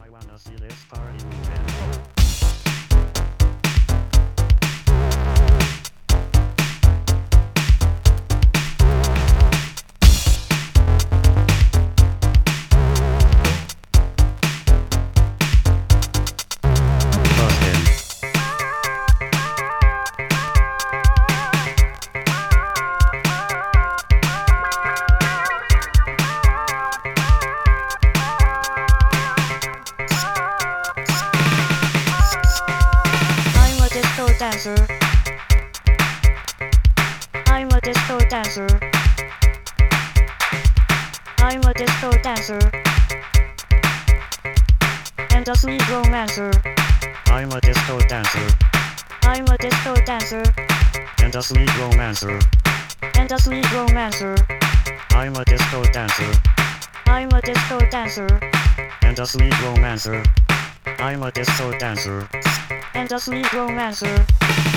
I wanna see this party moving. I'm a disco dancer. I'm a disco dancer. I'm a disco dancer. And a sweet romancer. I'm a disco dancer I'm a disco dancer. and a sweet romancer. And a sweet romancer. I'm a disco dancer I'm a disco dancer. and a sweet romancer. I'm a disco dancer And a sweet romancer.